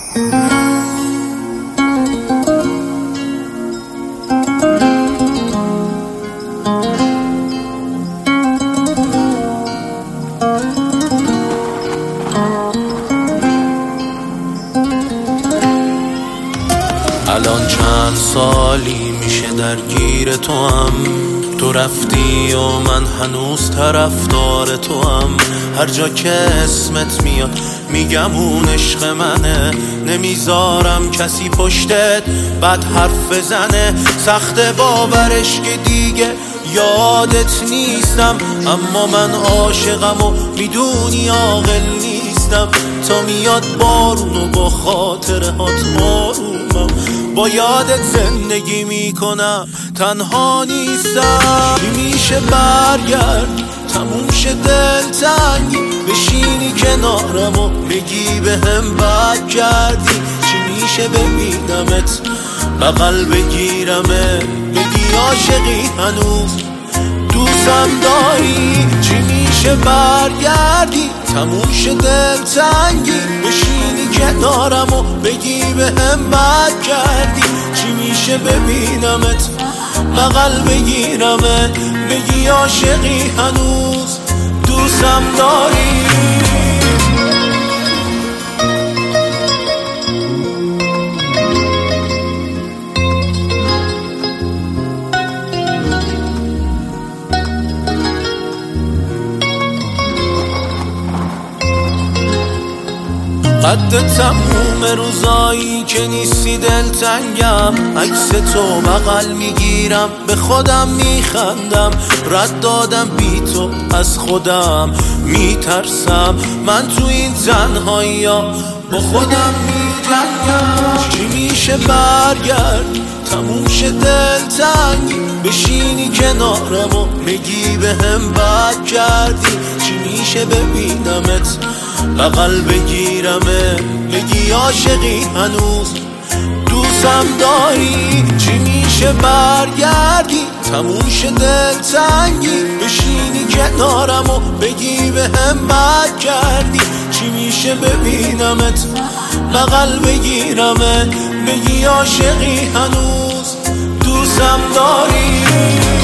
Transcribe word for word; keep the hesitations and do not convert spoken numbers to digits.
الان چند سالی میشه درگیر تو هم، تو رفتی و من هنوز طرفدار تو هم. هر جا که اسمت میاد میگم اون عشق منه، نمیذارم کسی پشتت بد حرف بزنه. سخت باورش که دیگه یادت نیستم، اما من عاشقم و میدونی عاقل نیستم. تا میاد بارون و با خاطره هات آرومم، با یادت زندگی میکنم تنها نیستم. چی میشه برگرد تموم شه دلتنگی، بشینی کنارم و بگی به هم بد کردی. چی میشه ببینمت بغل بگیرمت بگی عاشقی هنوز دوستم داری. چی میشه برگردی تموم شه دلتنگی، بشینی کنارم و بگی به هم بد کردی. چی میشه ببینمت بغل بگیرمت بگی عاشقی هنوز دوستم داری. قد تموم روزایی که نیستی دلتنگم، عکس تو بغل میگیرم به خودم میخندم. رد دادم بی تو از خودم میترسم، من تو این تنهایی ها با خودم میجنگم. چی میشه برگرد تموم شه دلتنگی، بشینی کنارم و بگی به هم بد کردی. چی میشه ببینمت بغل بگیرمت بگی عاشقی هنوز دوستم داری. چی میشه برگردی تموم شه دلتنگی، بشینی کنارم و بگی به هم بد کردی. چی میشه ببینمت بغل بگیرمت بگی عاشقی هنوز دوستم داری.